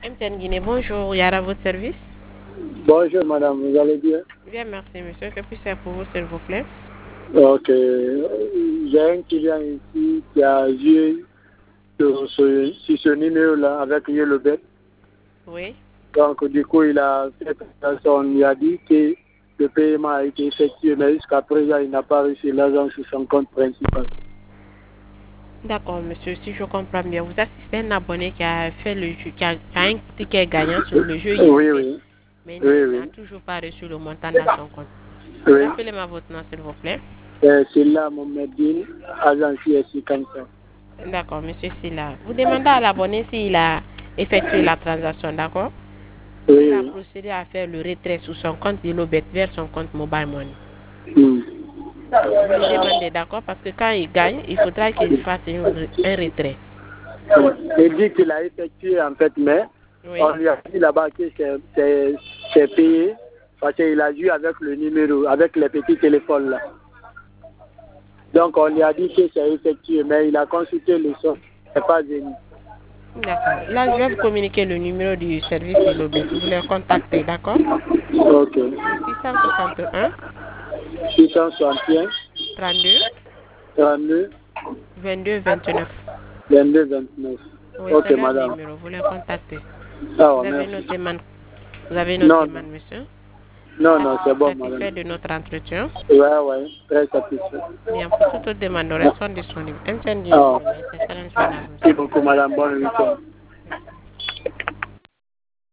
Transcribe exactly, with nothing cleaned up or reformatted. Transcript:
M T N Guinée, bonjour, Yara, à votre service. Bonjour madame, vous allez bien? Bien, merci monsieur. Que puis-je faire pour vous, s'il vous plaît? Ok. J'ai un client ici qui a vu sur ce, sur ce numéro-là avec Yellowbet. Oui. Donc du coup, il a fait on lui a dit que le paiement a été effectué, mais jusqu'à présent, il n'a pas reçu l'argent sur son compte principal. D'accord, monsieur, si je comprends bien, vous assistez un abonné qui a fait le jeu, qui a, qui a un ticket gagnant sur le jeu Oui, Yellowbet, oui. mais il Oui, n'a oui. toujours pas reçu le montant dans son compte. Oui. Rappelez-moi votre nom, s'il vous plaît. Euh, c'est là, mon médecin, agent C S I comme ça. D'accord, monsieur Silla. Vous demandez à l'abonné s'il a effectué la transaction, d'accord? Oui, Il a oui. procédé à faire le retrait sur son compte Yellowbet vers son compte Mobile Money. Hmm. Vous lui demandez, d'accord? Parce que quand il gagne, il faudra qu'il fasse un, un retrait. Il dit qu'il a effectué en fait, mais Oui. on lui a dit là-bas que c'est payé parce qu'il a joué avec le numéro, avec les petits téléphones là. Donc on lui a dit que c'est effectué, mais il a consulté le son, il n'est pas venu. D'accord. Là, je vais vous communiquer le numéro du service Yellowbet. Vous les contactez, d'accord? Ok. six cent soixante et un, six cent soixante et un, trente-deux, trente-deux, vingt-deux, vingt-neuf. vingt-deux, vingt-neuf. Oui, Ok c'est leur madame. numéro. Vous les contactez. Ah, Vous avez merci. noté, man. Vous avez Non, noté, non, man, monsieur. non, non, c'est bon madame. Satisfait de notre entretien. Ouais, ouais, très satisfait. Bien, pour toute autre demande, nous restons disponibles. M T N Guinée, Ah, c'est excellent journée à vous. merci beaucoup madame, bonne week-end.